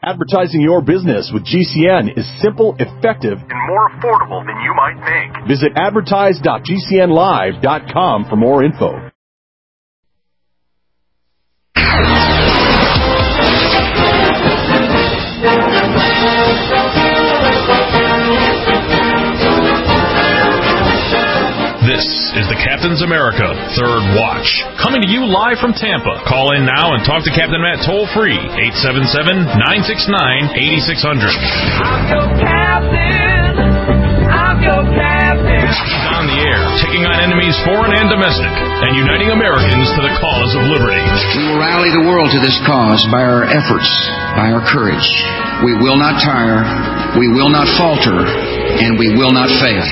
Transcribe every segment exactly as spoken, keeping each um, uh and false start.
Advertising your business with G C N is simple, effective, and more affordable than you might think. Visit advertise dot g c n live dot com for more info. This is the Captain's America Third Watch, coming to you live from Tampa. Call in now and talk to Captain Matt toll-free, eight seven seven, nine six nine, eight six zero zero. I'm your captain. I'm your captain. He's on the air, taking on enemies foreign and domestic, and uniting Americans to the cause of liberty. We will rally the world to this cause by our efforts, by our courage. We will not tire, we will not falter, and we will not fail.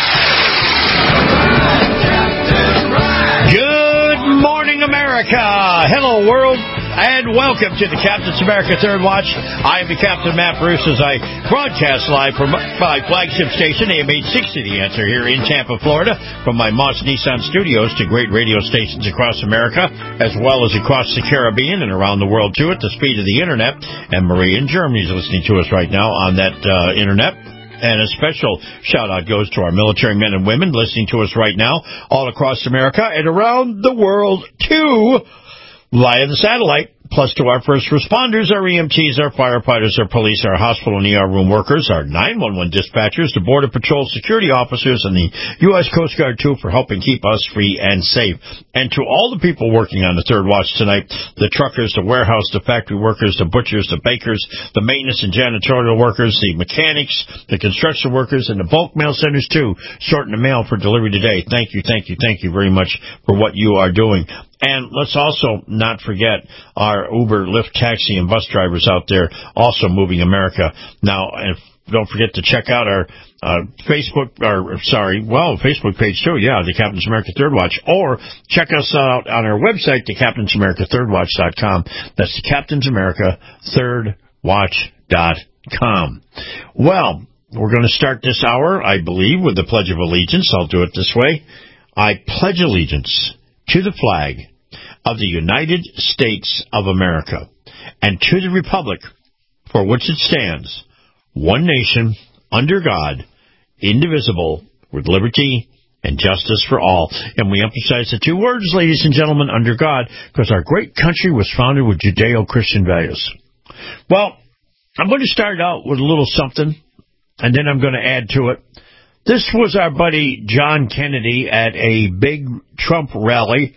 Good morning, America. Hello, world, and welcome to the Captain's America Third Watch. I am the Captain Matt Bruce as I broadcast live from my flagship station, A M eight sixty, The Answer, here in Tampa, Florida, from my Moss Nissan studios to great radio stations across America, as well as across the Caribbean and around the world, too, at the speed of the Internet. And Marie in Germany is listening to us right now on that uh, Internet. And a special shout-out goes to our military men and women listening to us right now all across America and around the world, too, via the satellite. Plus to our first responders, our E M Ts, our firefighters, our police, our hospital and E R room workers, our nine one one dispatchers, the Border Patrol security officers, and the U S Coast Guard, too, for helping keep us free and safe. And to all the people working on the Third Watch tonight, the truckers, the warehouse, the factory workers, the butchers, the bakers, the maintenance and janitorial workers, the mechanics, the construction workers, and the bulk mail centers, too, sorting the mail for delivery today. Thank you, thank you, thank you very much for what you are doing. And let's also not forget our Uber, Lyft, taxi, and bus drivers out there also moving America. Now, and don't forget to check out our uh, Facebook, or sorry, well, Facebook page too, yeah, the Captain's America Third Watch, or check us out on our website, the Captain's America Third Watch dot com. That's the Captain's America Third Watch dot com. Well, we're going to start this hour, I believe, with the Pledge of Allegiance. I'll do it this way. I pledge allegiance to the flag of the United States of America and to the republic for which it stands, one nation, under God, indivisible, with liberty and justice for all. And we emphasize the two words, ladies and gentlemen, under God, because our great country was founded with Judeo-Christian values. Well, I'm going to start out with a little something, and then I'm going to add to it. This was our buddy John Kennedy at a big Trump rally,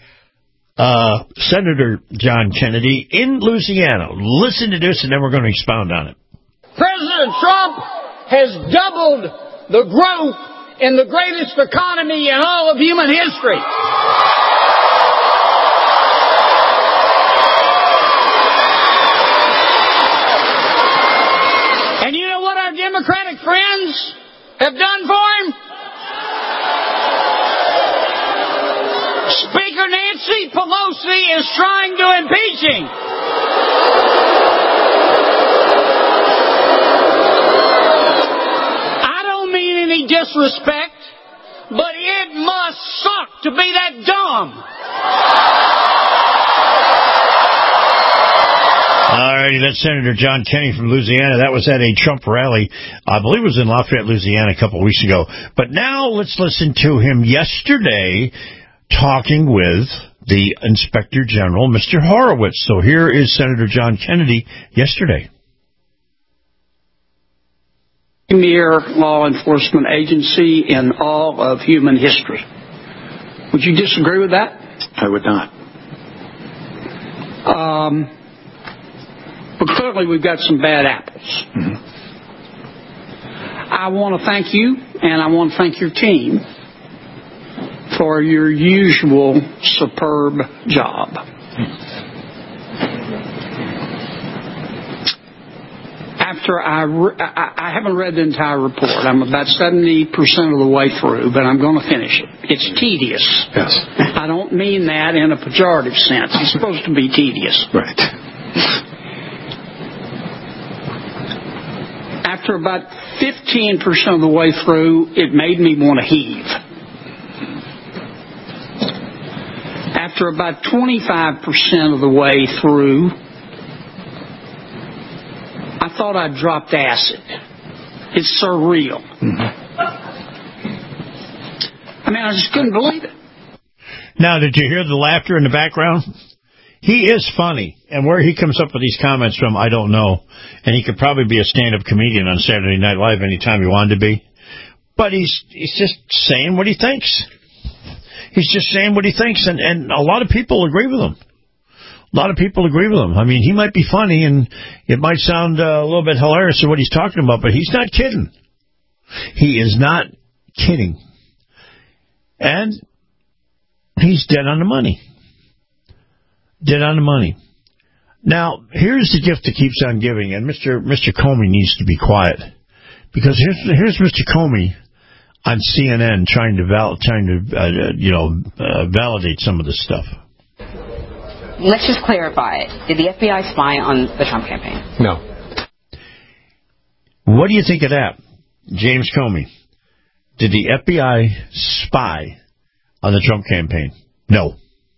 uh, Senator John Kennedy in Louisiana. Listen to this, and then we're going to expound on it. President Trump has doubled the growth in the greatest economy in all of human history. And you know what our Democratic friends have done for him? Speaker Nancy Pelosi is trying to impeach him. I don't mean any disrespect, but it must suck to be that dumb. All righty, that's Senator John Kennedy from Louisiana. That was at a Trump rally. I believe it was in Lafayette, Louisiana a couple of weeks ago. But now let's listen to him yesterday talking with the Inspector General, Mister Horowitz. So here is Senator John Kennedy yesterday. Premier law enforcement agency in all of human history. Would you disagree with that? I would not. Um... But clearly we've got some bad apples. Mm-hmm. I want to thank you, and I want to thank your team for your usual superb job. After I, re- I, I haven't read the entire report. I'm about seventy percent of the way through, but I'm going to finish it. It's tedious. Yes. I don't mean that in a pejorative sense. It's supposed to be tedious. Right. After about fifteen percent of the way through, it made me want to heave. After about twenty-five percent of the way through, I I thought I'd dropped acid. It's surreal. Mm-hmm. I mean, I just couldn't believe it. Now, did you hear the laughter in the background? He is funny, and where he comes up with these comments from, I don't know. And he could probably be a stand-up comedian on Saturday Night Live anytime he wanted to be. But he's he's just saying what he thinks. He's just saying what he thinks, and, and a lot of people agree with him. A lot of people agree with him. I mean, he might be funny, and it might sound uh, a little bit hilarious in what he's talking about, but he's not kidding. He is not kidding. And he's dead on the money. Dead on the money. Now, here's the gift that keeps on giving, and Mister Mister Comey needs to be quiet, because here's here's Mister Comey on C N N trying to val- trying to uh, you know uh, validate some of this stuff. Let's just clarify it. Did the F B I spy on the Trump campaign? No. What do you think of that, James Comey? Did the F B I spy on the Trump campaign? No.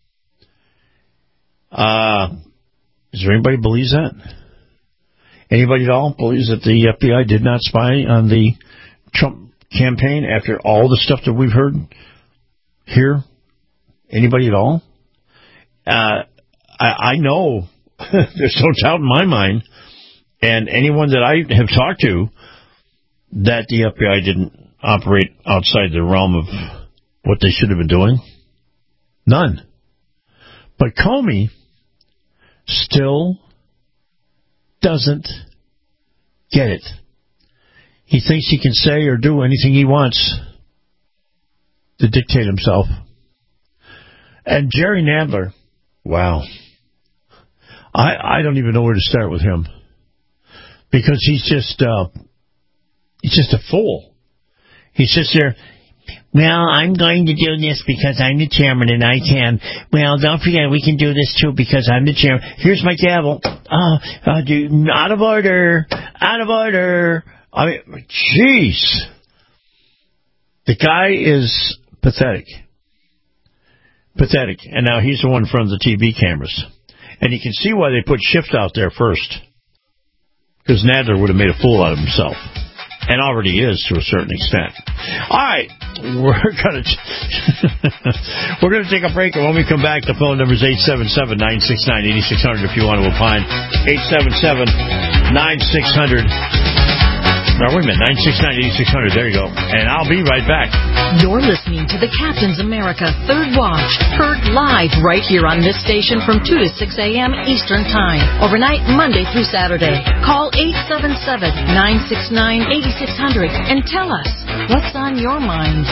Uh, is there anybody who believes that? Anybody at all believes that the F B I did not spy on the Trump campaign after all the stuff that we've heard here? Anybody at all? Uh, I, I know there's no doubt in my mind, and anyone that I have talked to, that the F B I didn't operate outside the realm of what they should have been doing. None. But Comey still doesn't get it. He thinks he can say or do anything he wants to dictate himself. And Jerry Nadler, wow. I, I don't even know where to start with him. Because he's just, uh, he's just a fool. He sits there, well, I'm going to do this because I'm the chairman and I can. Well, don't forget, we can do this too because I'm the chairman. Here's my gavel. Oh, uh, dude, out of order. Out of order. I mean, jeez. The guy is pathetic. Pathetic. And now he's the one in front of the T V cameras. And you can see why they put Schiff out there first. Because Nadler would have made a fool out of himself. And already is to a certain extent. All right, we're gonna we're gonna take a break, and when we come back, the phone number is eight seven seven, nine six nine, eight six zero zero if you want to opine. eight seven seven, nine six zero zero. No, wait a minute, nine six nine, eight six zero zero. There you go. And I'll be right back. You're listening to the Captain's America Third Watch, heard live right here on this station from two to six a.m. Eastern Time, overnight Monday through Saturday. Call eight seven seven, nine six nine, eight six zero zero and tell us what's on your mind.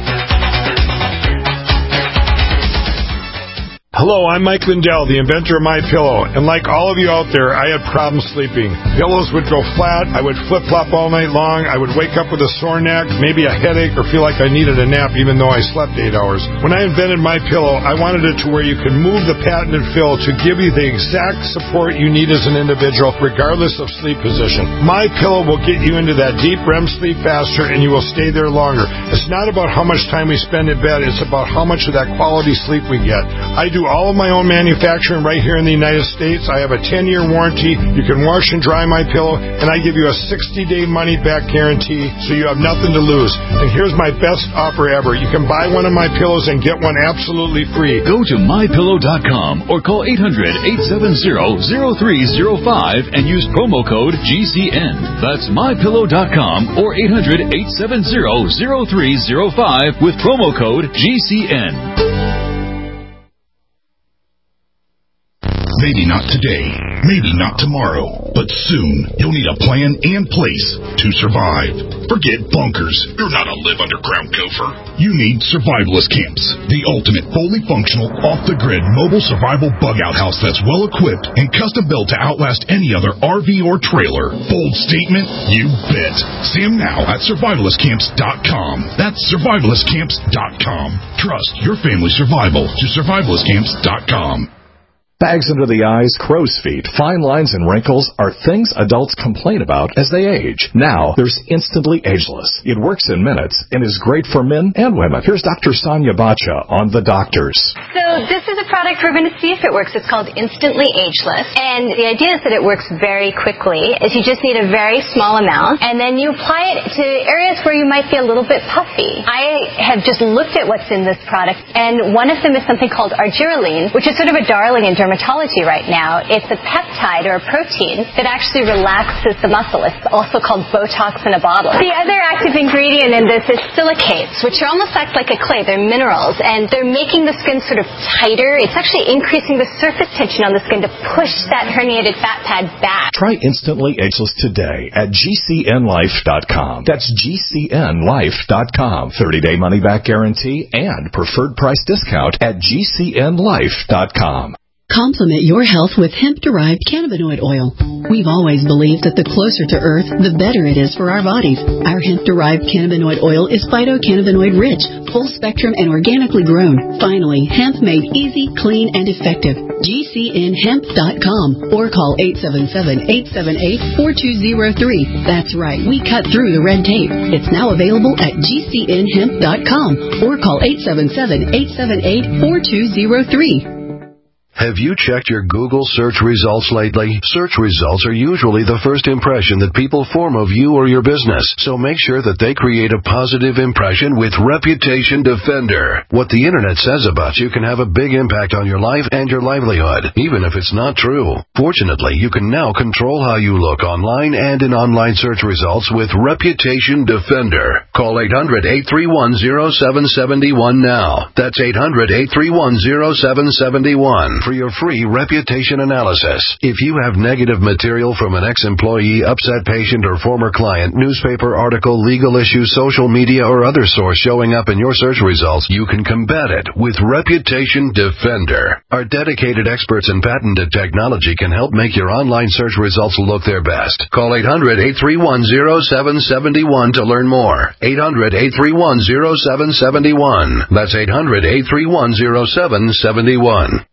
Hello, I'm Mike Lindell, the inventor of MyPillow, and like all of you out there, I had problems sleeping. Pillows would go flat, I would flip-flop all night long, I would wake up with a sore neck, maybe a headache, or feel like I needed a nap even though I slept eight hours. When I invented MyPillow, I wanted it to where you could move the patented fill to give you the exact support you need as an individual, regardless of sleep position. MyPillow will get you into that deep R E M sleep faster, and you will stay there longer. It's not about how much time we spend in bed, it's about how much of that quality sleep we get. I do all of my own manufacturing right here in the United States. I have a ten-year warranty. You can wash and dry my pillow, and I give you a sixty-day money-back guarantee, so you have nothing to lose. And here's my best offer ever. You can buy one of my pillows and get one absolutely free. Go to my pillow dot com or call eight hundred, eight seven zero, zero three zero five and use promo code G C N. That's my pillow dot com or eight hundred, eight seven zero, zero three zero five with promo code G C N. Maybe not today, maybe not tomorrow, but soon you'll need a plan and place to survive. Forget bunkers. You're not a live underground gopher. You need survivalist camps, the ultimate fully functional, off-the-grid mobile survival bug-out house that's well-equipped and custom-built to outlast any other R V or trailer. Bold statement? You bet. See them now at survivalist camps dot com. That's survivalist camps dot com. Trust your family's survival to survivalist camps dot com. Bags under the eyes, crow's feet, fine lines, and wrinkles are things adults complain about as they age. Now, there's Instantly Ageless. It works in minutes and is great for men and women. Here's Doctor Sonia Bacha on The Doctors. So this is a product we're going to see if it works. It's called Instantly Ageless. And the idea is that it works very quickly, is you just need a very small amount, and then you apply it to areas where you might be a little bit puffy. I have just looked at what's in this product, and one of them is something called argireline, which is sort of a darling in dermatology right now. It's a peptide or a protein that actually relaxes the muscle. It's also called Botox in a bottle. The other active ingredient in this is silicates, which are almost act like a clay. They're minerals, and they're making the skin sort of tighter. It's actually increasing the surface tension on the skin to push that herniated fat pad back. Try Instantly Ageless today at G C N life dot com. That's G C N life dot com. thirty-day money-back guarantee and preferred price discount at G C N life dot com. Complement your health with hemp-derived cannabinoid oil. We've always believed that the closer to Earth, the better it is for our bodies. Our hemp-derived cannabinoid oil is phytocannabinoid-rich, full-spectrum, and organically grown. Finally, hemp made easy, clean, and effective. G C N hemp dot com or call eight seven seven, eight seven eight, four two zero three. That's right, we cut through the red tape. It's now available at G C N hemp dot com or call eight seven seven, eight seven eight, four two zero three. Have you checked your Google search results lately? Search results are usually the first impression that people form of you or your business, so make sure that they create a positive impression with Reputation Defender. What the Internet says about you can have a big impact on your life and your livelihood, even if it's not true. Fortunately, you can now control how you look online and in online search results with Reputation Defender. Call eight hundred, eight three one, zero seven seven one now. That's eight hundred, eight three one, zero seven seven one. For your free reputation analysis. If you have negative material from an ex-employee, upset patient, or former client, newspaper article, legal issue, social media, or other source showing up in your search results, you can combat it with Reputation Defender. Our dedicated experts in patented technology can help make your online search results look their best. Call eight hundred, eight three one, zero seven seven one to learn more. eight hundred, eight three one, zero seven seven one. That's eight hundred, eight three one, zero seven seven one.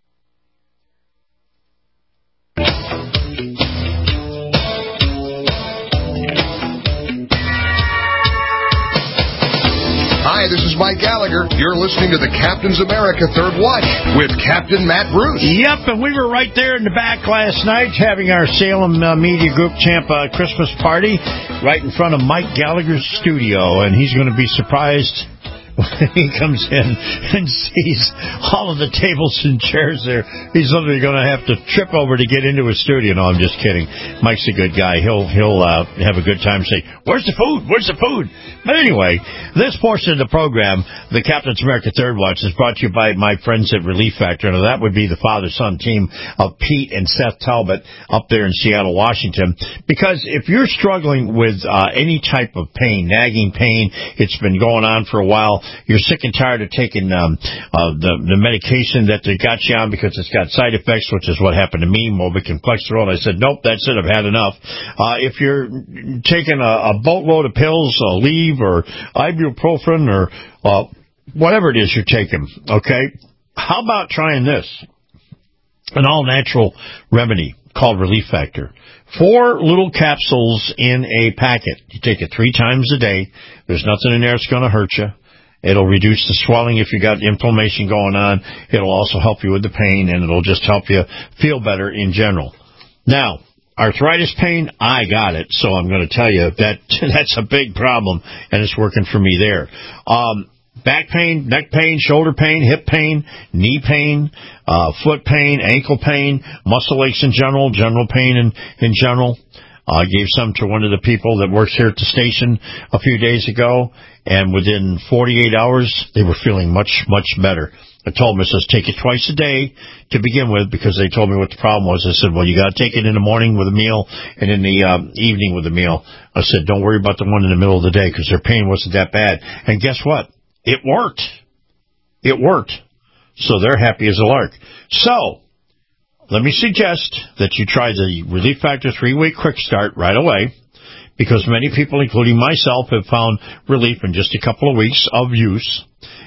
Hi, this is Mike Gallagher. You're listening to the Captain's America Third Watch with Captain Matt Bruce. Yep, and we were right there in the back last night having our Salem uh, Media Group Champa Christmas party right in front of Mike Gallagher's studio, and he's going to be surprised when he comes in and sees all of the tables and chairs there. He's literally going to have to trip over to get into his studio. No, I'm just kidding. Mike's a good guy. He'll he'll uh, have a good time. Say, where's the food? Where's the food? But anyway, this portion of the program, the Captain's America Third Watch, is brought to you by my friends at Relief Factor. Now, that would be the father-son team of Pete and Seth Talbot up there in Seattle, Washington. Because if you're struggling with uh, any type of pain, nagging pain, it's been going on for a while, you're sick and tired of taking um, uh, the, the medication that they got you on because it's got side effects, which is what happened to me, Mobic and Plexerol. I said, nope, that's it, I've had enough. Uh, if you're taking a, a boatload of pills, uh, Aleve or ibuprofen or uh, whatever it is you're taking, okay, how about trying this? An all-natural remedy called Relief Factor. Four little capsules in a packet. You take it three times a day. There's nothing in there that's going to hurt you. It'll reduce the swelling if you got inflammation going on. It'll also help you with the pain, and it'll just help you feel better in general. Now, arthritis pain, I got it, so I'm going to tell you that that's a big problem, and it's working for me there. Um, back pain, neck pain, shoulder pain, hip pain, knee pain, uh, foot pain, ankle pain, muscle aches in general, general pain in, in general. I uh, gave some to one of the people that works here at the station a few days ago, and within forty-eight hours, they were feeling much, much better. I told them, I says, take it twice a day to begin with, because they told me what the problem was. I said, well, you got to take it in the morning with a meal and in the um, evening with a meal. I said, don't worry about the one in the middle of the day, because their pain wasn't that bad. And guess what? It worked. It worked. So they're happy as a lark. So let me suggest that you try the Relief Factor three-week quick start right away, because many people, including myself, have found relief in just a couple of weeks of use.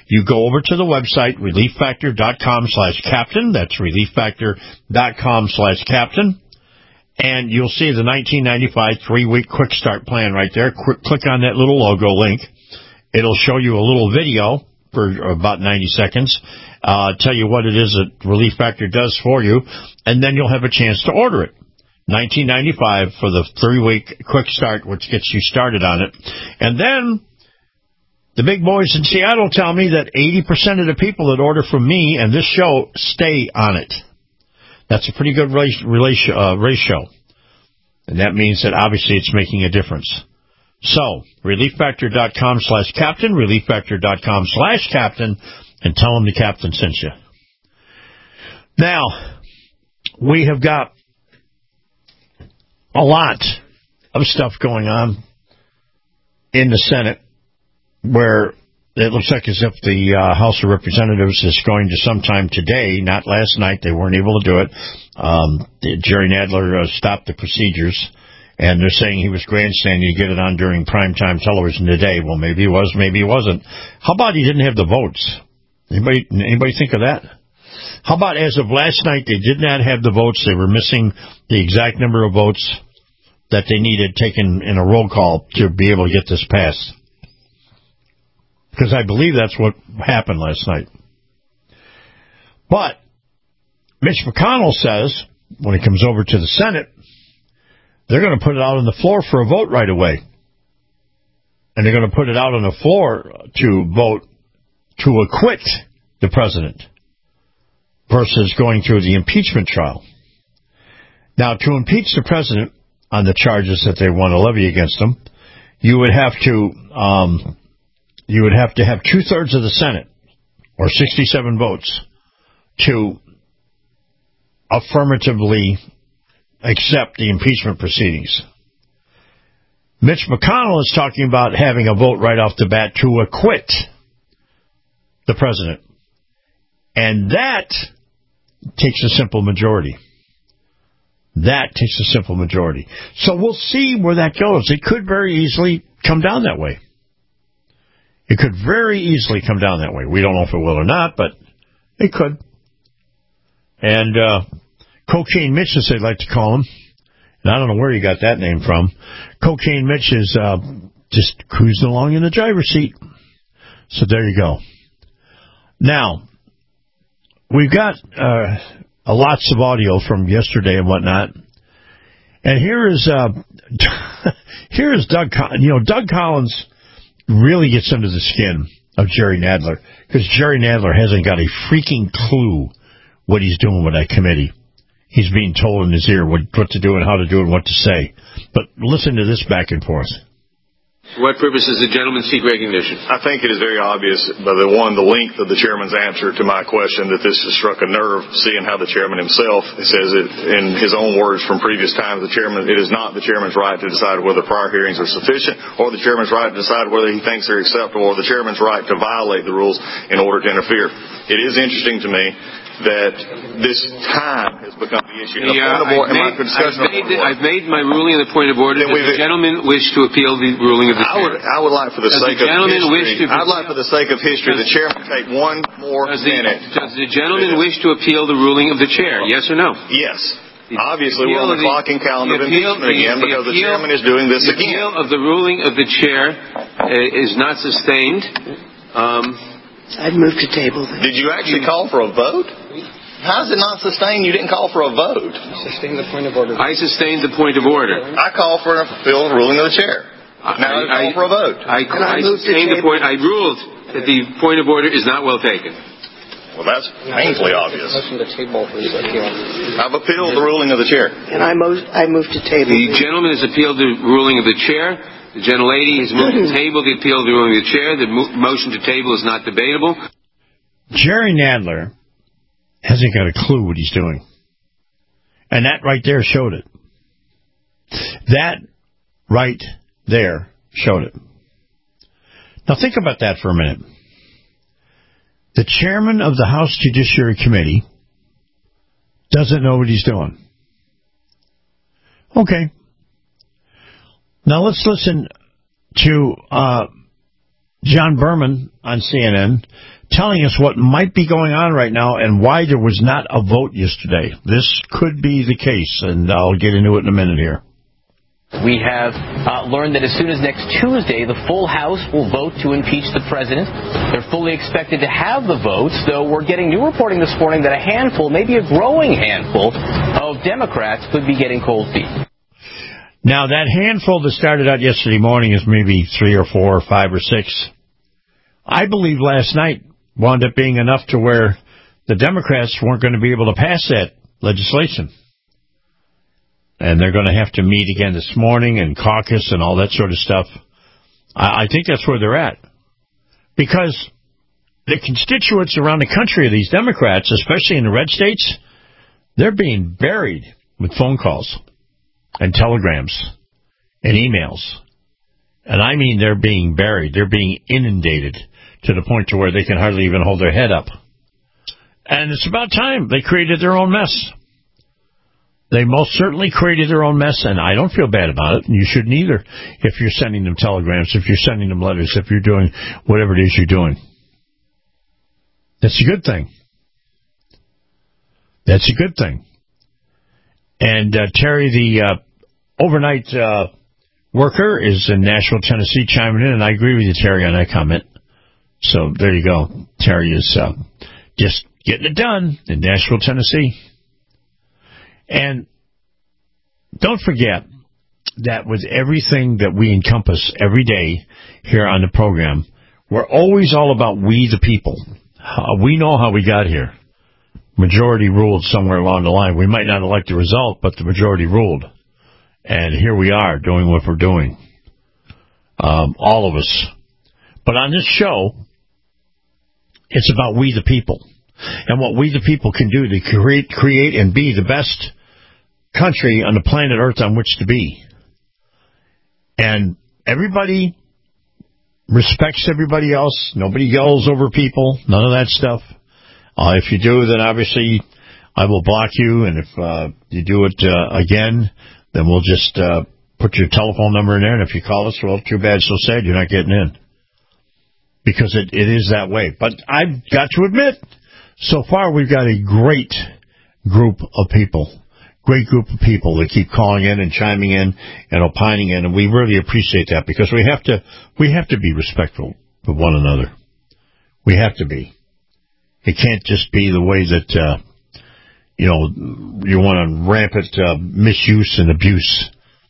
You go over to the website, relieffactor.com slash captain. That's relieffactor.com slash captain. And you'll see the nineteen ninety-five three-week quick start plan right there. Quick, click on that little logo link. It'll show you a little video for about ninety seconds, uh, tell you what it is that Relief Factor does for you, and then you'll have a chance to order it. nineteen ninety-five for the three-week quick start, which gets you started on it. And then the big boys in Seattle tell me that eighty percent of the people that order from me and this show stay on it. That's a pretty good ratio, uh, ratio. And that means that obviously it's making a difference. So, relieffactor.com slash captain, relieffactor.com slash captain, and tell them the captain sent you. Now, we have got a lot of stuff going on in the Senate where it looks like as if the uh, House of Representatives is going to sometime today, not last night. They weren't able to do it. Um, Jerry Nadler uh, stopped the procedures, and they're saying he was grandstanding to get it on during primetime television today. Well, maybe he was, maybe he wasn't. How about he didn't have the votes? Anybody, anybody think of that? How about as of last night, they did not have the votes. They were missing the exact number of votes that they needed taken in a roll call to be able to get this passed. Because I believe that's what happened last night. But Mitch McConnell says, when it comes over to the Senate, they're going to put it out on the floor for a vote right away. And they're going to put it out on the floor to vote to acquit the president versus going through the impeachment trial. Now, to impeach the president on the charges that they want to levy against him, you would have to... Um, You would have to have two-thirds of the Senate, or sixty-seven votes, to affirmatively accept the impeachment proceedings. Mitch McConnell is talking about having a vote right off the bat to acquit the president. And that takes a simple majority. That takes a simple majority. So we'll see where that goes. It could very easily come down that way. It could very easily come down that way. We don't know if it will or not, but it could. And uh, Cocaine Mitch, as they like to call him, and I don't know where you got that name from, Cocaine Mitch is uh, just cruising along in the driver's seat. So there you go. Now, we've got uh, a lots of audio from yesterday and whatnot. And here is uh, here is Doug. You know, Doug Collins really gets under the skin of Jerry Nadler, because Jerry Nadler hasn't got a freaking clue what he's doing with that committee. He's being told in his ear what, what to do and how to do it and what to say. But listen to this back and forth. For what purpose does the gentleman seek recognition? I think it is very obvious by the one, the length of the chairman's answer to my question, that this has struck a nerve, seeing how the chairman himself says it in his own words from previous times. The chairman, it is not the chairman's right to decide whether prior hearings are sufficient, or the chairman's right to decide whether he thinks they're acceptable, or the chairman's right to violate the rules in order to interfere. It is interesting to me that this time has become the issue. Yeah, I've, made, I've, made the, I've made my ruling on the point of order. Does the gentleman wish to appeal the ruling of the chair? I would, I would like, for the does sake the gentleman of history, wish to I'd like for the sake of history, does, the chairman take one more does minute. The, does the gentleman wish to appeal the ruling of the chair? Yes or no? Yes. Obviously, we're on the, the clock and calendar of impeachment again, because the, appeal, the chairman is doing this the again. The appeal of the ruling of the chair uh, is not sustained. Um, I'd move to table that. Did you actually call for a vote? How is it not sustained? You didn't call for a vote. Sustain the point of order. I sustained the point of order. I called for an appeal ruling of the chair. Now I, I call for a vote. I, I, I sustained the point. I ruled that the point of order is not well taken. Well, that's painfully obvious. I've appealed the ruling of the chair. And I move, I move to table. The gentleman has appealed the ruling of the chair. The gentlelady has moved to table the appeal of the ruling of the chair. The mo- motion to table is not debatable. Jerry Nadler hasn't got a clue what he's doing. And that right there showed it. That right there showed it. Now think about that for a minute. The chairman of the House Judiciary Committee doesn't know what he's doing. Okay. Now let's listen to uh, John Berman on C N N telling us what might be going on right now and why there was not a vote yesterday. This could be the case, and I'll get into it in a minute here. We have uh, learned that as soon as next Tuesday, the full House will vote to impeach the president. They're fully expected to have the votes, though we're getting new reporting this morning that a handful, maybe a growing handful, of Democrats could be getting cold feet. Now, that handful that started out yesterday morning is maybe three or four or five or six. I believe last night wound up being enough to where the Democrats weren't going to be able to pass that legislation. And they're going to have to meet again this morning and caucus and all that sort of stuff. I, I think that's where they're at. Because the constituents around the country of these Democrats, especially in the red states, they're being buried with phone calls and telegrams and emails. And I mean they're being buried. They're being inundated to the point to where they can hardly even hold their head up. And it's about time they created their own mess. They most certainly created their own mess, and I don't feel bad about it, and you shouldn't either if you're sending them telegrams, if you're sending them letters, if you're doing whatever it is you're doing. That's a good thing. That's a good thing. And uh, Terry, the uh, overnight uh, worker, is in Nashville, Tennessee, chiming in, and I agree with you, Terry, on that comment. So there you go. Terry is uh, just getting it done in Nashville, Tennessee. And don't forget that with everything that we encompass every day here on the program, we're always all about we the people. Uh, we know how we got here. Majority ruled somewhere along the line. We might not elect the result, but the majority ruled. And here we are doing what we're doing. Um, all of us. But on this show, it's about we the people. And what we the people can do to create, create and be the best country on the planet Earth on which to be. And everybody respects everybody else. Nobody yells over people. None of that stuff. Uh, if you do, then obviously I will block you. And if uh, you do it uh, again, then we'll just uh, put your telephone number in there. And if you call us, well, too bad, so sad, you're not getting in. Because it, it is that way. But I've got to admit, so far we've got a great group of people. Great group of people that keep calling in and chiming in and opining in, and we really appreciate that because we have to we have to be respectful of one another. We have to be. It can't just be the way that uh, you know you want to rampant uh, misuse and abuse.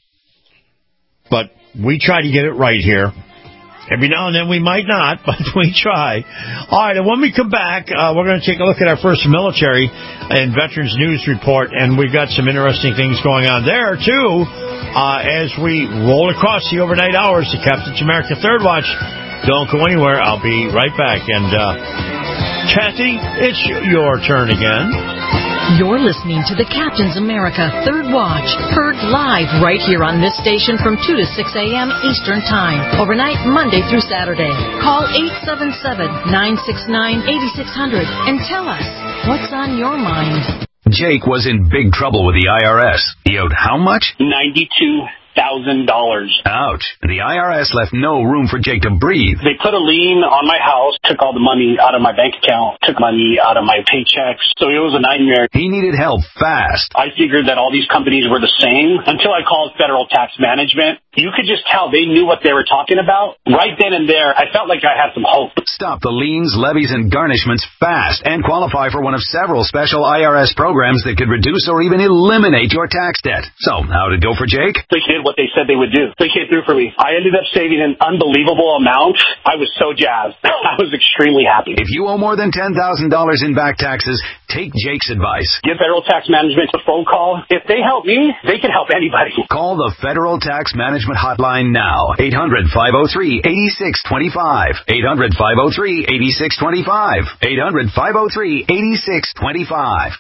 But we try to get it right here. Every now and then we might not, but we try. All right, and when we come back, uh, we're going to take a look at our first military and Veterans News Report, and we've got some interesting things going on there, too, uh, as we roll across the overnight hours to Captain's America Third Watch. Don't go anywhere. I'll be right back. And, uh, Kathy, it's your turn again. You're listening to the Captain's America Third Watch, heard live right here on this station from two to six a.m. Eastern Time, overnight Monday through Saturday. Call eight seven seven, nine six nine, eight six zero zero and tell us what's on your mind. Jake was in big trouble with the I R S. He owed how much? ninety-two thousand dollars. Ouch. The I R S left no room for Jake to breathe. They put a lien on my house, took all the money out of my bank account, took money out of my paychecks, so it was a nightmare. He needed help fast. I figured that all these companies were the same until I called Federal Tax Management. You could just tell they knew what they were talking about. Right then and there, I felt like I had some hope. Stop the liens, levies, and garnishments fast and qualify for one of several special I R S programs that could reduce or even eliminate your tax debt. So, how did it go for Jake? They did what they said they would do. They came through for me. I ended up saving an unbelievable amount. I was so jazzed. I was extremely happy. If you owe more than ten thousand dollars in back taxes, take Jake's advice. Give Federal Tax Management a phone call. If they help me, they can help anybody. Call the Federal Tax Management Hotline now. eight hundred, five oh three, eight six two five. eight hundred, five oh three, eight six two five. eight hundred, five oh three, eight six two five.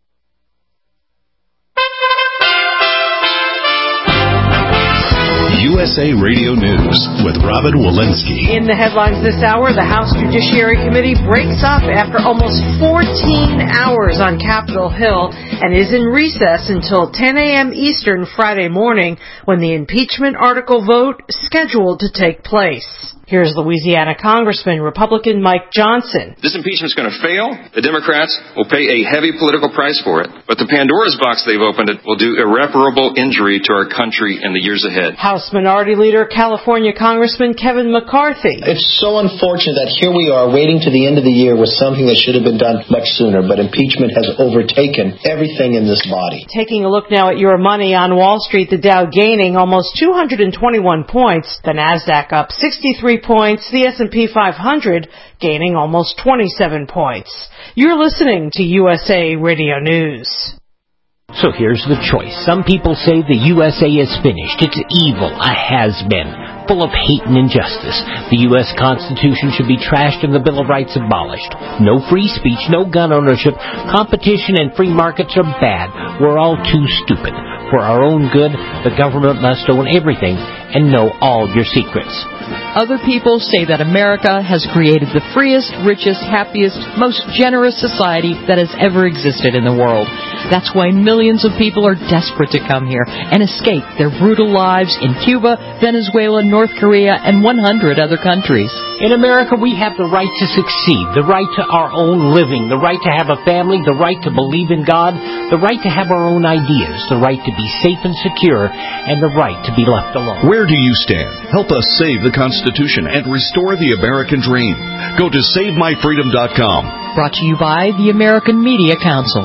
U S A Radio News with Robin Walensky. In the headlines this hour, the House Judiciary Committee breaks up after almost fourteen hours on Capitol Hill and is in recess until ten a.m. Eastern Friday morning when the impeachment article vote is scheduled to take place. Here's Louisiana Congressman Republican Mike Johnson. This impeachment's going to fail. The Democrats will pay a heavy political price for it. But the Pandora's box they've opened it will do irreparable injury to our country in the years ahead. House Minority Leader California Congressman Kevin McCarthy. It's so unfortunate that here we are waiting to the end of the year with something that should have been done much sooner, but impeachment has overtaken everything in this body. Taking a look now at your money on Wall Street, the Dow gaining almost two hundred twenty-one points, the Nasdaq up sixty-three points, the S and P five hundred gaining almost twenty-seven points. You're listening to U S A Radio News. So here's the choice. Some people say the U S A is finished. It's evil, a has-been, full of hate and injustice. The U S Constitution should be trashed and the Bill of Rights abolished. No free speech, no gun ownership. Competition and free markets are bad. We're all too stupid. For our own good, the government must own everything and know all your secrets. Other people say that America has created the freest, richest, happiest, most generous society that has ever existed in the world. That's why millions of people are desperate to come here and escape their brutal lives in Cuba, Venezuela, North Korea, and one hundred other countries. In America, we have the right to succeed, the right to our own living, the right to have a family, the right to believe in God, the right to have our own ideas, the right to be safe and secure, and the right to be left alone. Where do you stand? Help us save the Constitution and restore the American dream. Go to save my freedom dot com. Brought to you by the American Media Council.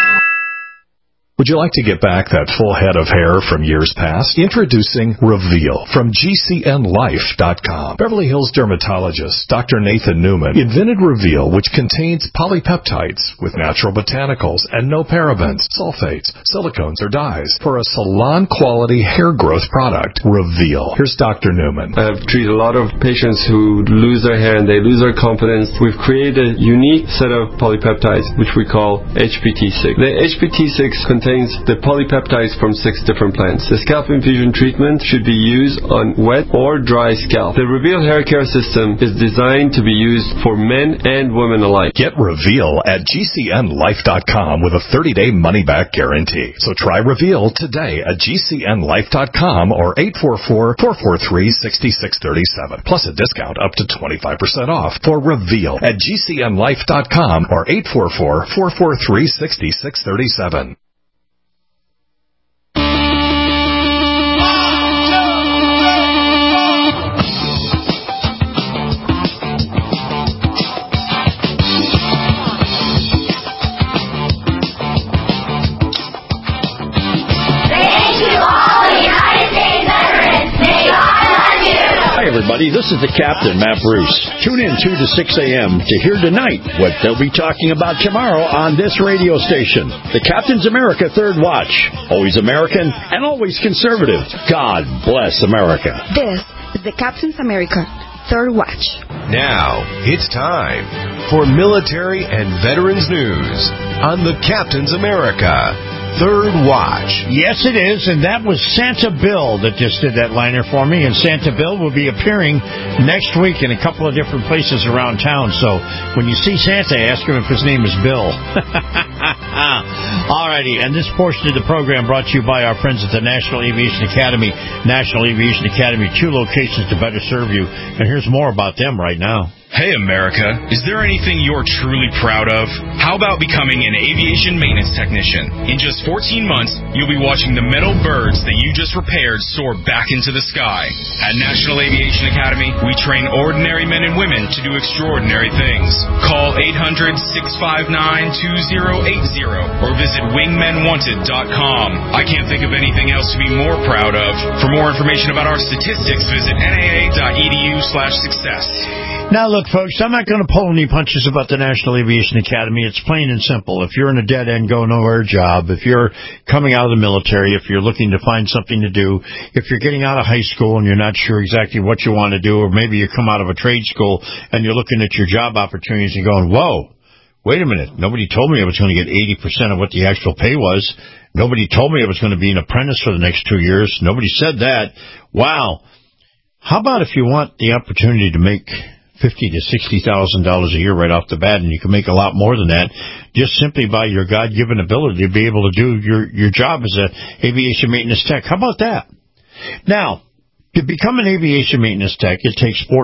Would you like to get back that full head of hair from years past? Introducing Reveal from G C N life dot com. Beverly Hills dermatologist Doctor Nathan Newman invented Reveal, which contains polypeptides with natural botanicals and no parabens, sulfates, silicones, or dyes for a salon-quality hair growth product. Reveal. Here's Doctor Newman. I've treated a lot of patients who lose their hair and they lose their confidence. We've created a unique set of polypeptides, which we call H P T six. The H P T six contains the polypeptides from six different plants. The scalp infusion treatment should be used on wet or dry scalp. The Reveal hair care system is designed to be used for men and women alike. Get Reveal at G C N life dot com with a thirty-day money-back guarantee. So try Reveal today at G C N life dot com or eight four four, four four three, six six three seven. Plus a discount up to twenty-five percent off for Reveal at G C N life dot com or eight four four, four four three, six six three seven. Everybody, this is the Captain, Matt Bruce. Tune in two to six a.m. to hear tonight what they'll be talking about tomorrow on this radio station. The Captain's America Third Watch. Always American and always conservative. God bless America. This is the Captain's America Third Watch. Now, it's time for military and veterans news on the Captain's America Third Watch. Yes, it is, and that was Santa Bill that just did that liner for me, and Santa Bill will be appearing next week in a couple of different places around town, so when you see Santa, ask him if his name is Bill. Alrighty, and this portion of the program brought to you by our friends at the National Aviation Academy. National Aviation Academy, two locations to better serve you, and here's more about them right now. Hey, America, is there anything you're truly proud of? How about becoming an aviation maintenance technician? In just fourteen months, you'll be watching the metal birds that you just repaired soar back into the sky. At National Aviation Academy, we train ordinary men and women to do extraordinary things. Call eight hundred, six five nine, two zero eight zero or visit wingmen wanted dot com. I can't think of anything else to be more proud of. For more information about our statistics, visit N A A dot E D U slash success. Now, look, folks, I'm not going to pull any punches about the National Aviation Academy. It's plain and simple. If you're in a dead-end, go-nowhere job, if you're coming out of the military, if you're looking to find something to do, if you're getting out of high school and you're not sure exactly what you want to do, or maybe you come out of a trade school and you're looking at your job opportunities and going, whoa, wait a minute, nobody told me I was going to get eighty percent of what the actual pay was. Nobody told me I was going to be an apprentice for the next two years. Nobody said that. Wow. How about if you want the opportunity to make fifty to sixty thousand dollars a year right off the bat, and you can make a lot more than that just simply by your God-given ability to be able to do your your job as an aviation maintenance tech. How about that? Now, to become an aviation maintenance tech, it takes four,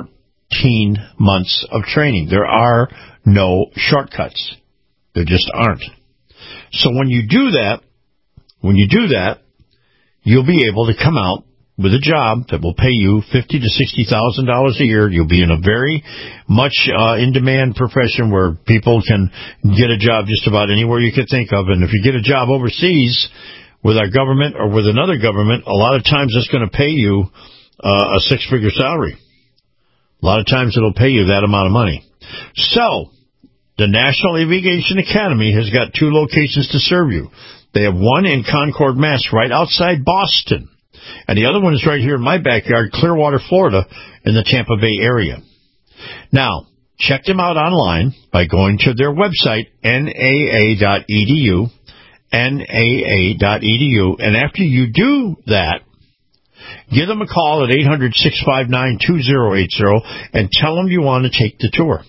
fourteen months of training. There are no shortcuts. There just aren't. So when you do that, when you do that, you'll be able to come out with a job that will pay you fifty thousand to sixty thousand dollars a year. You'll be in a very much uh, in-demand profession where people can get a job just about anywhere you could think of. And if you get a job overseas with our government or with another government, a lot of times it's going to pay you uh, a six-figure salary. A lot of times it'll pay you that amount of money. So the National Aviation Academy has got two locations to serve you. They have one in Concord, Mass, right outside Boston. And the other one is right here in my backyard, Clearwater, Florida, in the Tampa Bay area. Now, check them out online by going to their website, N A A dot E D U, N A A dot E D U. And after you do that, give them a call at eight hundred, six five nine, two zero eight zero and tell them you want to take the tour.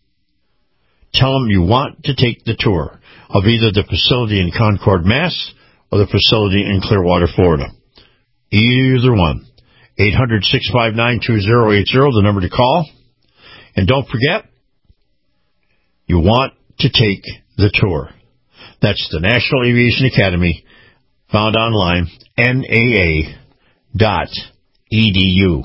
Tell them you want to take the tour of either the facility in Concord, Mass, or the facility in Clearwater, Florida. Either one. eight hundred, six five nine, two zero eight zero, the number to call. And don't forget, you want to take the tour. That's the National Aviation Academy, found online, N A A dot E D U.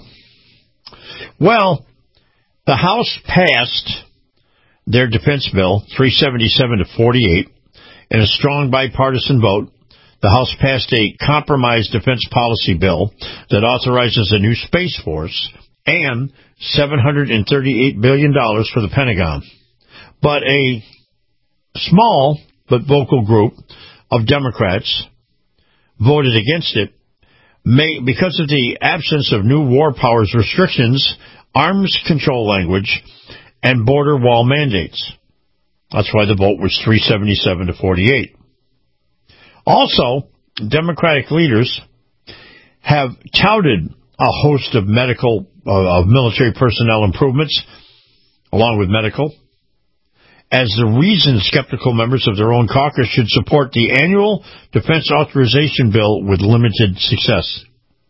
Well, the House passed their defense bill, three seventy-seven to forty-eight, in a strong bipartisan vote. The House passed a compromise defense policy bill that authorizes a new Space Force and seven hundred thirty-eight billion dollars for the Pentagon. But a small but vocal group of Democrats voted against it may, because of the absence of new war powers restrictions, arms control language, and border wall mandates. That's why the vote was three seventy-seven to forty-eight. Also, Democratic leaders have touted a host of medical, uh, of military personnel improvements, along with medical, as the reason skeptical members of their own caucus should support the annual defense authorization bill with limited success.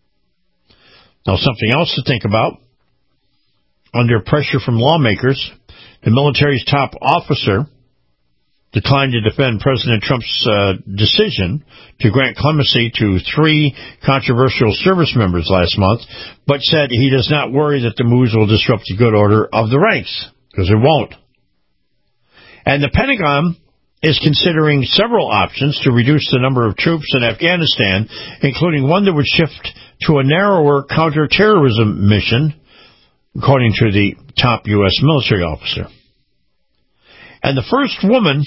Now, something else to think about. Under pressure from lawmakers, the military's top officer declined to defend President Trump's uh, decision to grant clemency to three controversial service members last month, but said he does not worry that the moves will disrupt the good order of the ranks, because it won't. And the Pentagon is considering several options to reduce the number of troops in Afghanistan, including one that would shift to a narrower counterterrorism mission, according to the top U S military officer. And the first woman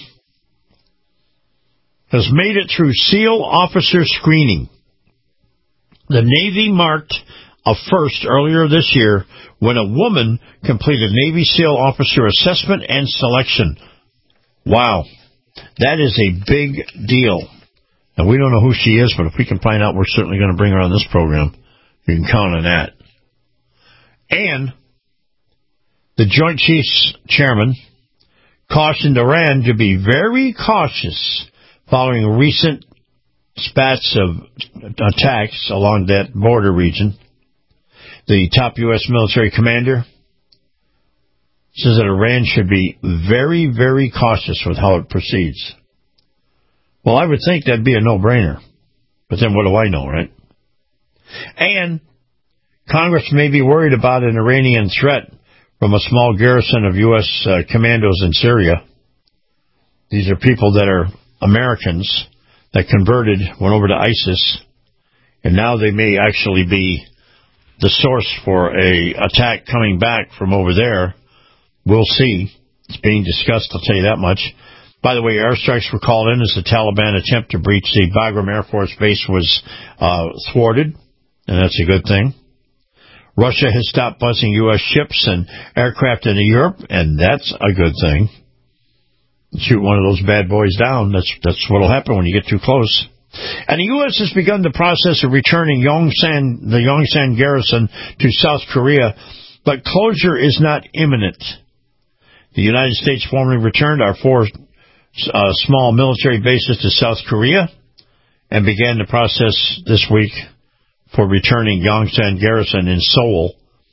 has made it through SEAL officer screening. The Navy marked a first earlier this year when a woman completed Navy SEAL officer assessment and selection. Wow. That is a big deal. And we don't know who she is, but if we can find out, we're certainly going to bring her on this program. You can count on that. And the Joint Chiefs Chairman cautioned Iran to be very cautious following recent spats of attacks along that border region. The top U S military commander says that Iran should be very, very cautious with how it proceeds. Well, I would think that'd be a no-brainer. But then what do I know, right? And Congress may be worried about an Iranian threat from a small garrison of U S uh, commandos in Syria. These are people that are Americans that converted, went over to ISIS, and now they may actually be the source for a attack coming back from over there. We'll see. It's being discussed, I'll tell you that much. By the way, airstrikes were called in as the Taliban attempt to breach the Bagram Air Force Base was uh, thwarted, and that's a good thing. Russia has stopped busing U S ships and aircraft into Europe, and that's a good thing. Shoot one of those bad boys down. That's that's what'll happen when you get too close. And the U S has begun the process of returning Yongsan, the Yongsan garrison to South Korea, but closure is not imminent. The United States formally returned our four uh, small military bases to South Korea and began the process this week for returning Yongsan garrison in Seoul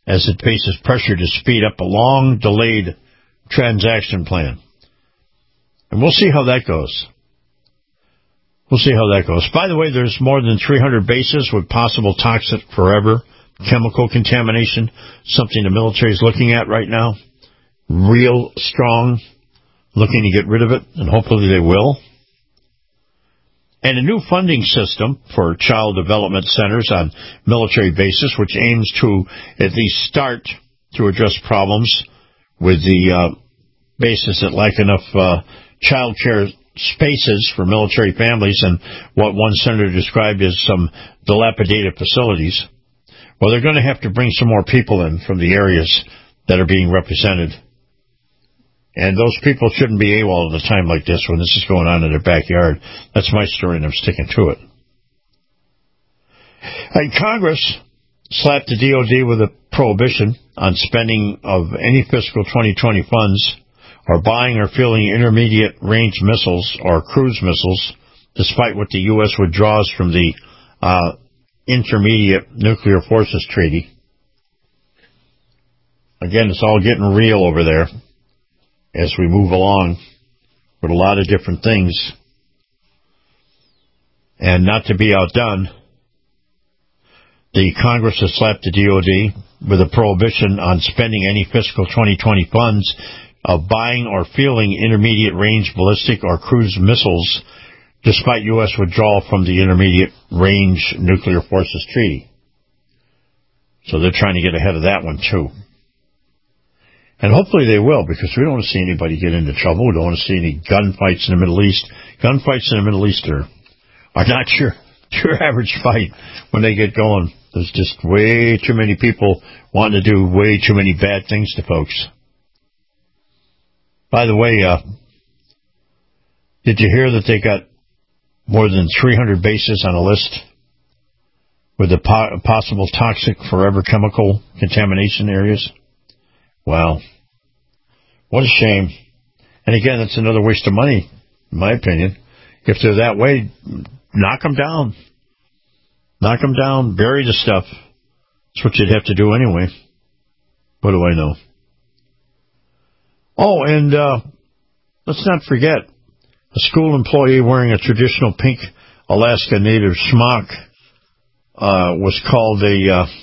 as it faces pressure to speed up a long-delayed transaction plan. And we'll see how that goes. We'll see how that goes. By the way, there's more than three hundred bases with possible toxic forever chemical contamination, something the military is looking at right now. Real strong, looking to get rid of it, and hopefully they will. And a new funding system for child development centers on military bases, which aims to at least start to address problems with the uh, bases that lack enough uh, child care spaces for military families and what one senator described as some dilapidated facilities. Well, they're going to have to bring some more people in from the areas that are being represented. And those people shouldn't be AWOL at a time like this when this is going on in their backyard. That's my story, and I'm sticking to it. And Congress slapped the D O D with a prohibition on spending of any fiscal twenty twenty funds or buying or fielding intermediate-range missiles or cruise missiles, despite what the U S withdraws from the uh, Intermediate Nuclear Forces Treaty. Again, it's all getting real over there as we move along with a lot of different things. And not to be outdone, the Congress has slapped the D O D with a prohibition on spending any fiscal twenty twenty funds of buying or fielding intermediate-range ballistic or cruise missiles, despite U S withdrawal from the Intermediate-Range Nuclear Forces Treaty. So they're trying to get ahead of that one, too. And hopefully they will, because we don't want to see anybody get into trouble. We don't want to see any gunfights in the Middle East. Gunfights in the Middle East are, are not your, your average fight when they get going. There's just way too many people wanting to do way too many bad things to folks. By the way, uh, did you hear that they got more than three hundred bases on a list with the po- possible toxic forever chemical contamination areas? Wow. What a shame. And again, it's another waste of money, in my opinion. If they're that way, knock them down. Knock them down. Bury the stuff. That's what you'd have to do anyway. What do I know? Oh, and uh, let's not forget, a school employee wearing a traditional pink Alaska Native smock uh, was called a uh,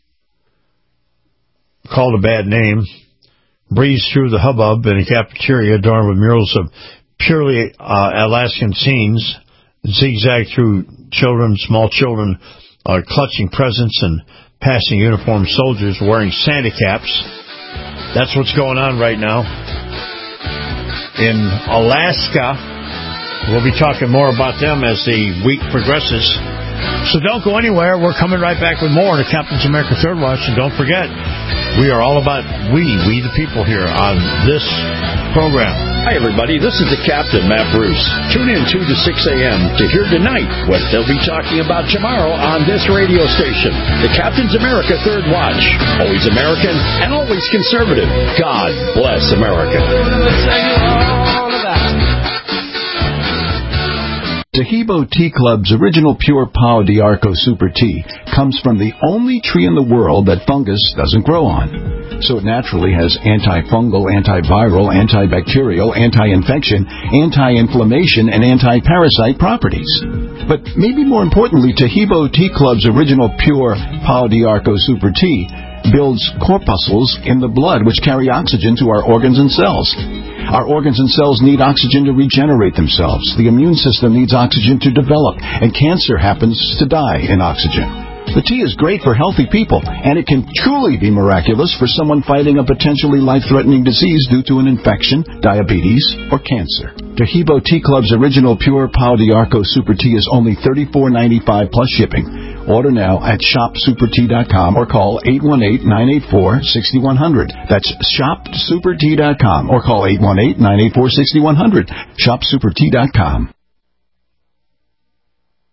called a bad name, breezed through the hubbub in a cafeteria adorned with murals of purely uh, Alaskan scenes, zigzagged through children, small children uh, clutching presents and passing uniformed soldiers wearing Santa caps. That's what's going on right now in Alaska. We'll be talking more about them as the week progresses. So don't go anywhere. We're coming right back with more to Captain's America Third Watch. And don't forget, we are all about we, we the people here on this program. Hi, everybody. This is the Captain, Matt Bruce. Tune in two to six a.m. to hear tonight what they'll be talking about tomorrow on this radio station. The Captain's America Third Watch. Always American and always conservative. God bless America. Tahibo Tea Club's original pure Pau d'Arco Super Tea comes from the only tree in the world that fungus doesn't grow on. So it naturally has antifungal, antiviral, antibacterial, anti-infection, anti-inflammation, and anti-parasite properties. But maybe more importantly, Tahibo Tea Club's original pure Pau d'Arco Super Tea builds corpuscles in the blood which carry oxygen to our organs and cells. Our organs and cells need oxygen to regenerate themselves. The immune system needs oxygen to develop, and cancer happens to die in oxygen. The tea is great for healthy people, and it can truly be miraculous for someone fighting a potentially life-threatening disease due to an infection, diabetes, or cancer. Tahibo Tea Club's original pure Pau d'Arco Super Tea is only thirty-four ninety-five plus shipping. Order now at shop super tea dot com or call eight one eight, nine eight four, six one zero zero. That's shop super tea dot com or call eight one eight, nine eight four, six one zero zero. shop super tea dot com.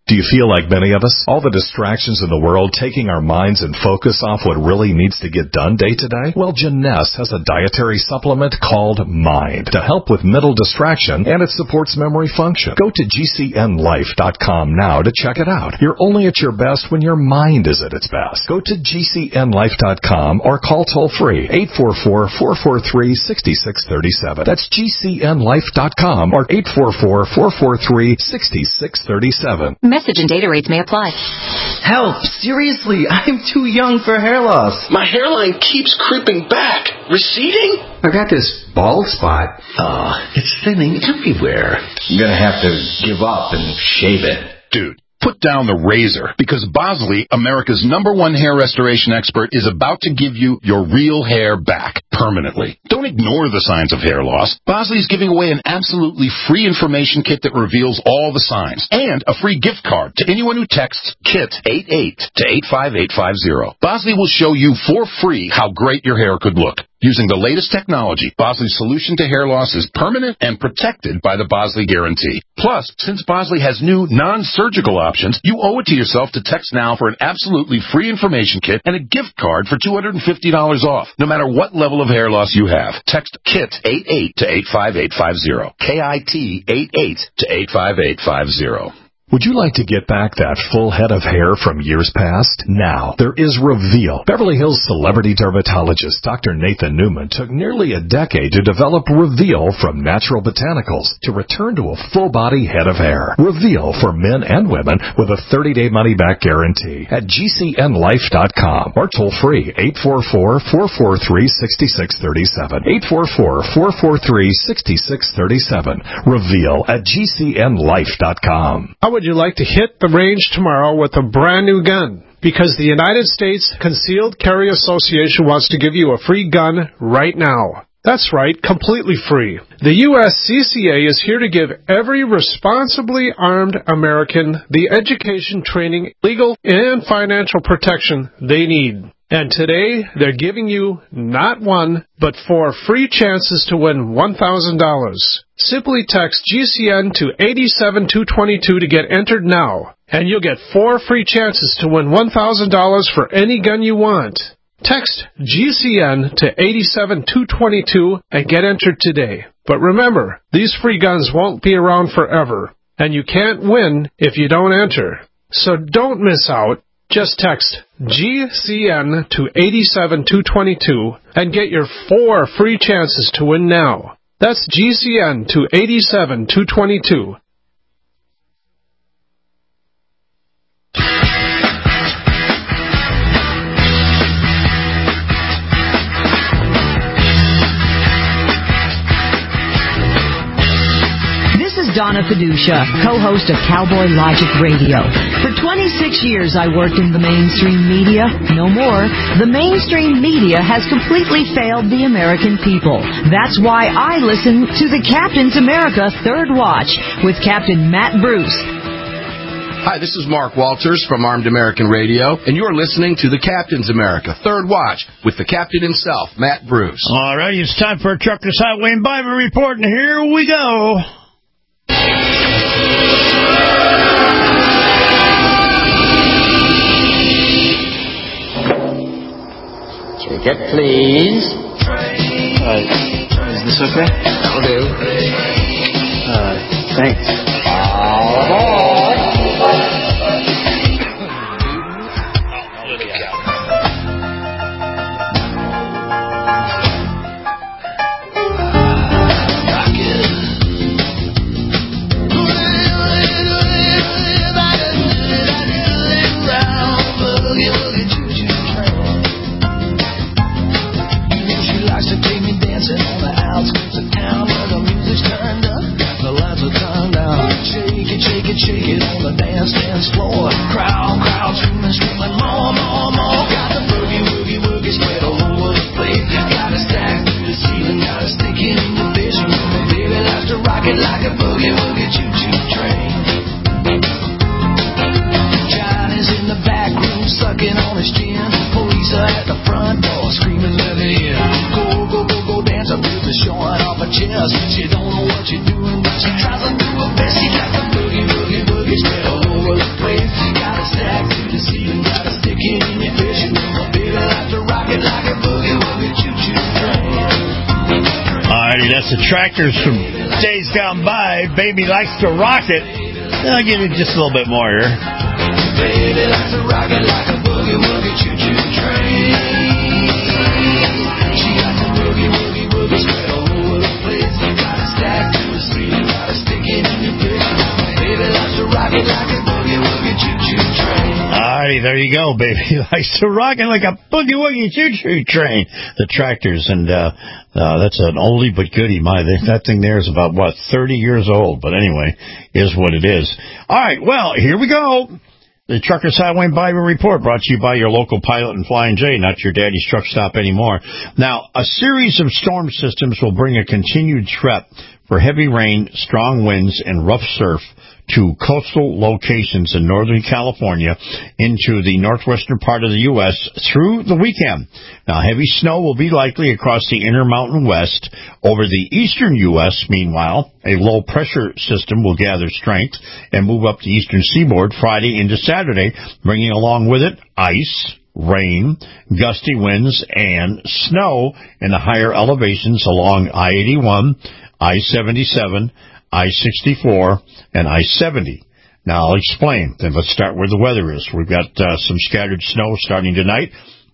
Do you feel like many of us? All the distractions in the world taking our minds and focus off what really needs to get done day to day? Well, Jeunesse has a dietary supplement called Mind to help with mental distraction, and it supports memory function. Go to G C N life dot com now to check it out. You're only at your best when your mind is at its best. Go to G C N life dot com or call toll-free eight four four, four four three, six six three seven. That's G C N life dot com or eight four four, four four three, six six three seven. Message and data rates may apply. Help! Seriously, I'm too young for hair loss. My hairline keeps creeping back. Receding? I got this bald spot. Oh, it's thinning everywhere. I'm gonna have to give up and shave it. Dude, put down the razor, because Bosley, America's number one hair restoration expert, is about to give you your real hair back permanently. Don't ignore the signs of hair loss. Bosley is giving away an absolutely free information kit that reveals all the signs, and a free gift card to anyone who texts KIT eighty-eight to eight five eight five zero. Bosley will show you for free how great your hair could look. Using the latest technology, Bosley's solution to hair loss is permanent and protected by the Bosley Guarantee. Plus, since Bosley has new non-surgical options, you owe it to yourself to text now for an absolutely free information kit and a gift card for two hundred fifty dollars off, no matter what level of hair loss you have. Text KIT eighty-eight to eight five eight five zero. K I T eighty-eight to eight five eight five zero. Would you like to get back that full head of hair from years past? Now, there is Reveal. Beverly Hills celebrity dermatologist Doctor Nathan Newman took nearly a decade to develop Reveal from natural botanicals to return to a full-body head of hair. Reveal for men and women with a thirty-day money-back guarantee at G C N life dot com or toll-free eight four four, four four three, six six three seven. eight four four, four four three, six six three seven. Reveal at G C N life dot com. Would you like to hit the range tomorrow with a brand new gun? Because the United States Concealed Carry Association wants to give you a free gun right now. That's right, completely free. The U S C C A is here to give every responsibly armed American the education, training, legal, and financial protection they need. And today, they're giving you not one, but four free chances to win one thousand dollars. Simply text G C N to eight seven two two two to get entered now, and you'll get four free chances to win one thousand dollars for any gun you want. Text G C N to eight seven two two two and get entered today. But remember, these free guns won't be around forever, and you can't win if you don't enter. So don't miss out. Just text G C N to eight seven two two two and get your four free chances to win now. That's G C N to eight seven two two two. Donna Fiducia, co-host of Cowboy Logic Radio. For twenty-six years, I worked in the mainstream media. No more. The mainstream media has completely failed the American people. That's why I listen to the Captain's America Third Watch with Captain Matt Bruce. Hi, this is Mark Walters from Armed American Radio, and you're listening to the Captain's America Third Watch with the Captain himself, Matt Bruce. All right, it's time for a Truckers Highway and Bible Report, and here we go. Ticket, please. Uh, is this okay? That'll do. Uh, thanks. All aboard. On the outskirts of town where the music's turned up, the lights are turned down. That's the Tractors from days gone by. Baby likes to rock it. I'll give you just a little bit more here. Baby likes to rock it like a boogie woogie choo-choo train. She got the boogie woogie woogie spread all over the place. Got a stack to the street, got a stick it in your face. Baby likes to rock it like a boogie woogie choo-choo train. Alrighty, there you go. Baby likes to rock it like a boogie woogie choo-choo train. The Tractors, and uh, uh, that's an oldie but goodie. My, that thing there is about, what, thirty years old. But anyway, is what it is. All right, well, here we go. The Truckers Highway Bible Report, brought to you by your local Pilot and Flying J, not your daddy's truck stop anymore. Now, a series of storm systems will bring a continued threat for heavy rain, strong winds, and rough surf to coastal locations in Northern California into the northwestern part of the U S through the weekend. Now, heavy snow will be likely across the Intermountain West. Over the eastern U S, meanwhile, a low-pressure system will gather strength and move up the eastern seaboard Friday into Saturday, bringing along with it ice, rain, gusty winds, and snow in the higher elevations along I eighty-one, I seventy-seven, I sixty-four, and I seventy. Now, I'll explain. Then let's start where the weather is. We've got uh, some scattered snow starting tonight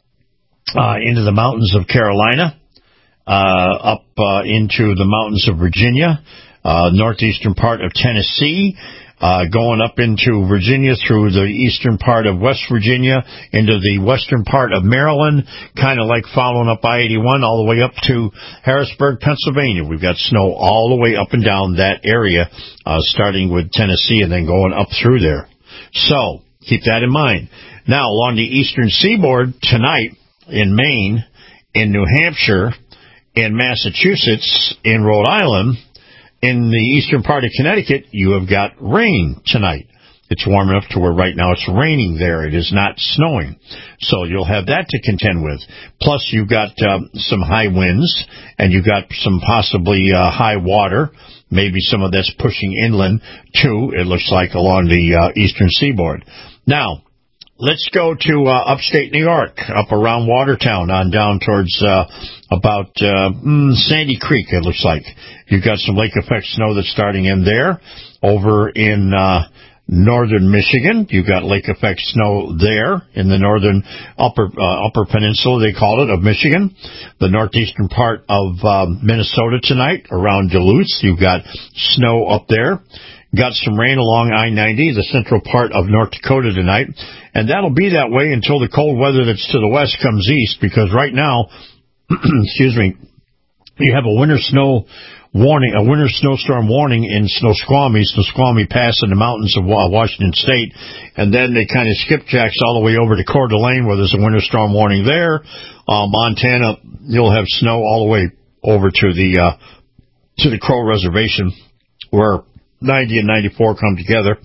uh, into the mountains of Carolina, uh, up uh, into the mountains of Virginia, uh, northeastern part of Tennessee, Uh, going up into Virginia through the eastern part of West Virginia, into the western part of Maryland, kind of like following up I eighty-one all the way up to Harrisburg, Pennsylvania. We've got snow all the way up and down that area, uh, starting with Tennessee and then going up through there. So, keep that in mind. Now, along the eastern seaboard tonight in Maine, in New Hampshire, in Massachusetts, in Rhode Island, in the eastern part of Connecticut, you have got rain tonight. It's warm enough to where right now it's raining there. It is not snowing. So you'll have that to contend with. Plus, you've got uh, some high winds, and you've got some possibly uh, high water. Maybe some of that's pushing inland, too, it looks like, along the uh, eastern seaboard. Now, let's go to uh, upstate New York, up around Watertown, on down towards uh, about uh, mm, Sandy Creek, it looks like. You've got some lake effect snow that's starting in there. Over in uh, northern Michigan, you've got lake effect snow there in the northern upper uh, upper peninsula, they call it, of Michigan. The northeastern part of uh, Minnesota tonight, around Duluth, you've got snow up there. Got some rain along I ninety, the central part of North Dakota tonight. And that'll be that way until the cold weather that's to the west comes east, because right now, excuse me, you have a winter snow warning, a winter snowstorm warning in Snoqualmie, Snoqualmie Pass in the mountains of Washington State. And then they kind of skipjacks all the way over to Coeur d'Alene, where there's a winter storm warning there. Uh, Montana, you'll have snow all the way over to the, uh, to the Crow Reservation, where ninety and ninety-four come together.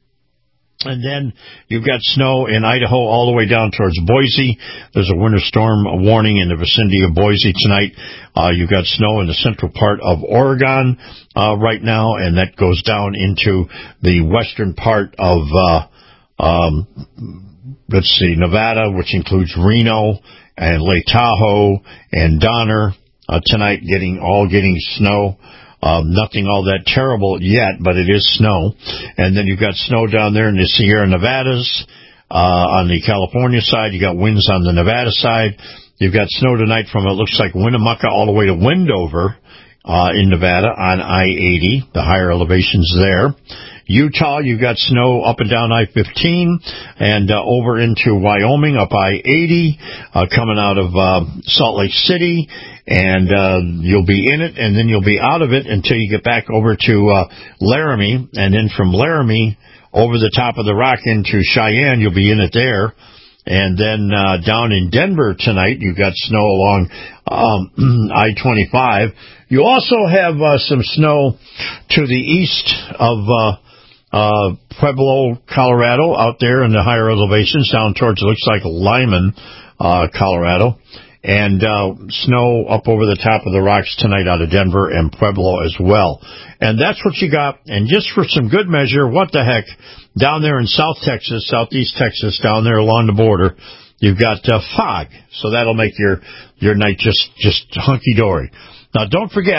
And then you've got snow in Idaho all the way down towards Boise. There's a winter storm warning in the vicinity of Boise tonight. Uh, you've got snow in the central part of Oregon uh, right now, and that goes down into the western part of, uh, um, let's see, Nevada, which includes Reno and Lake Tahoe and Donner uh, tonight, getting all getting snow. Um, nothing all that terrible yet, but it is snow. And then you've got snow down there in the Sierra Nevadas. Uh, on the California side, you got winds on the Nevada side. You've got snow tonight from, it looks like, Winnemucca all the way to Wendover, uh, in Nevada on I eighty, the higher elevations there. Utah, you've got snow up and down I fifteen, and uh, over into Wyoming, up I eighty, uh, coming out of uh, Salt Lake City, and uh, you'll be in it, and then you'll be out of it until you get back over to uh, Laramie, and then from Laramie over the top of the rock into Cheyenne, you'll be in it there. And then uh, down in Denver tonight, you've got snow along um, I twenty-five. You also have uh, some snow to the east of uh, uh, Pueblo, Colorado, out there in the higher elevations, down towards, it looks like, Lyman, uh, Colorado. And uh, snow up over the top of the rocks tonight out of Denver and Pueblo as well. And that's what you got. And just for some good measure, what the heck, down there in South Texas, Southeast Texas, down there along the border, you've got uh, fog. So that'll make your your night just, just hunky-dory. Now, don't forget,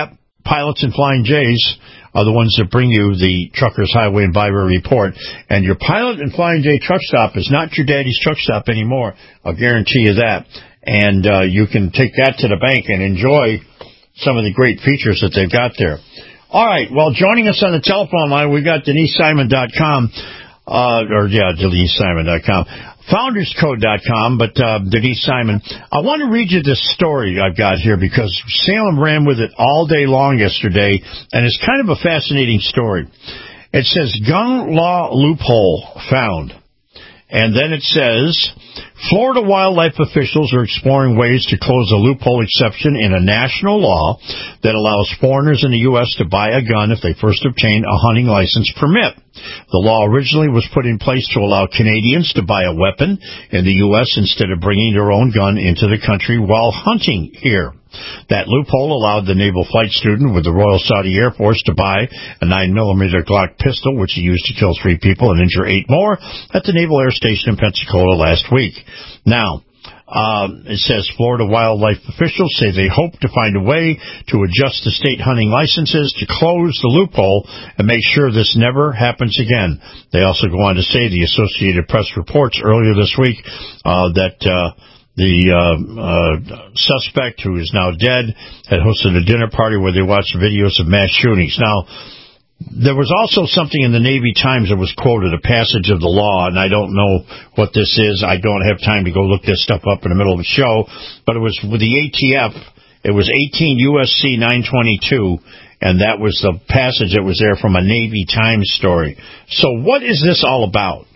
Pilots and Flying J's are the ones that bring you the Truckers Highway and Byway Report. And your Pilot and Flying J truck stop is not your daddy's truck stop anymore. I'll guarantee you that. And uh, you can take that to the bank and enjoy some of the great features that they've got there. All right. Well, joining us on the telephone line, we've got Denise Simon dot com. Uh, or, yeah, Denise Simon dot com. Founders Code dot com, but uh, Denise Simon. I want to read you this story I've got here because Salem ran with it all day long yesterday, and it's kind of a fascinating story. It says, gun law loophole found. And then it says, Florida wildlife officials are exploring ways to close a loophole exception in a national law that allows foreigners in the U S to buy a gun if they first obtain a hunting license permit. The law originally was put in place to allow Canadians to buy a weapon in the U S instead of bringing their own gun into the country while hunting here. That loophole allowed the naval flight student with the Royal Saudi Air Force to buy a nine millimeter Glock pistol, which he used to kill three people and injure eight more at the Naval Air Station in Pensacola last week. Now, Um, it says Florida wildlife officials say they hope to find a way to adjust the state hunting licenses to close the loophole and make sure this never happens again. They also go on to say the Associated Press reports earlier this week uh, that uh, the uh, uh, suspect, who is now dead, had hosted a dinner party where they watched videos of mass shootings. Now, there was also something in the Navy Times that was quoted, a passage of the law, and I don't know what this is. I don't have time to go look this stuff up in the middle of the show, but it was with the A T F. It was eighteen U S C nine twenty-two, and that was the passage that was there from a Navy Times story. So what is this all about?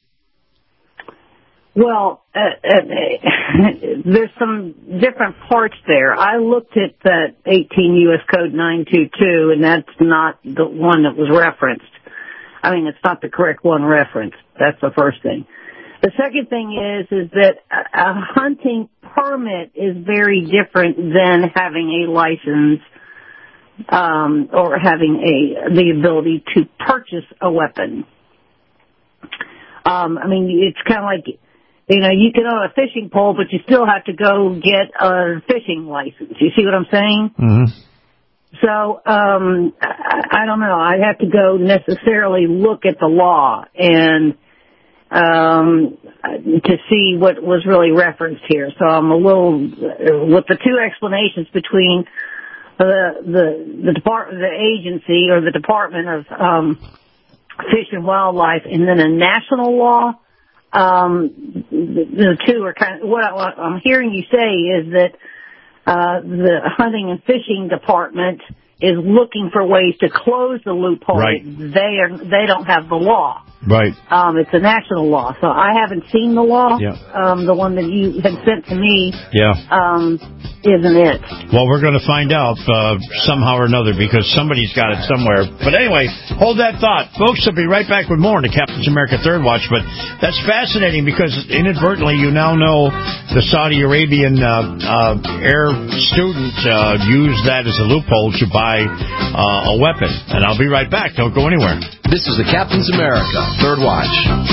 Well, uh, uh, there's some different parts there. I looked at that eighteen U S Code nine twenty-two, and that's not the one that was referenced. I mean, it's not the correct one referenced. That's the first thing. The second thing is, is that a hunting permit is very different than having a license, um, or having a, the ability to purchase a weapon. Um, I mean, it's kind of like, you know, you can own a fishing pole, but you still have to go get a fishing license. You see what I'm saying? Mm-hmm. So, um, I, I don't know. I'd have to go necessarily look at the law and, um, to see what was really referenced here. So I'm a little, with the two explanations between the, the, the department, the agency or the Department of, um, Fish and Wildlife and then a national law. Um, the, the two are kind of, what, I, what I'm hearing you say is that, uh, the hunting and fishing department is looking for ways to close the loophole. Right. They are, they don't have the law. Right. Um, it's a national law. So I haven't seen the law. Yeah. Um, the one that you had sent to me. Yeah. Um, isn't it? Well, we're going to find out uh, somehow or another because somebody's got it somewhere. But anyway, hold that thought. Folks, I'll be right back with more in the Captain's America Third Watch. But that's fascinating because inadvertently you now know the Saudi Arabian uh, uh, air student uh, used that as a loophole to buy uh, a weapon. And I'll be right back. Don't go anywhere. This is the Captain's America Third Watch.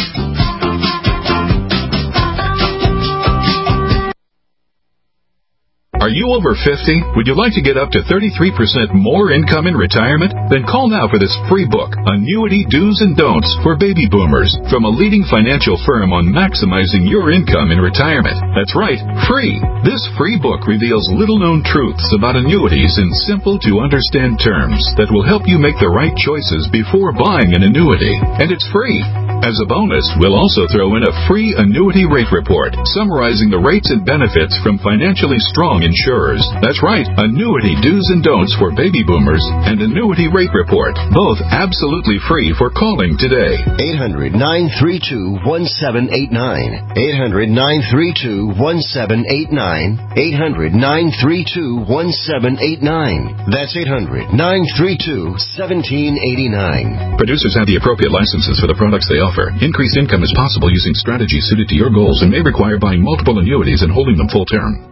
Are you over fifty? Would you like to get up to thirty-three percent more income in retirement? Then call now for this free book, Annuity Do's and Don'ts for Baby Boomers, from a leading financial firm on maximizing your income in retirement. That's right, free. This free book reveals little-known truths about annuities in simple-to-understand terms that will help you make the right choices before buying an annuity. And it's free. As a bonus, we'll also throw in a free annuity rate report summarizing the rates and benefits from financially strong insurers. That's right, Annuity Do's and Don'ts for Baby Boomers and Annuity Rate Report, both absolutely free for calling today. eight hundred, nine three two, one seven eight nine. eight hundred, nine three two, one seven eight nine. eight hundred, nine three two, one seven eight nine. That's eight hundred, nine three two, one seven eight nine. Producers have the appropriate licenses for the products they offer. Increased income is possible using strategies suited to your goals and may require buying multiple annuities and holding them full term.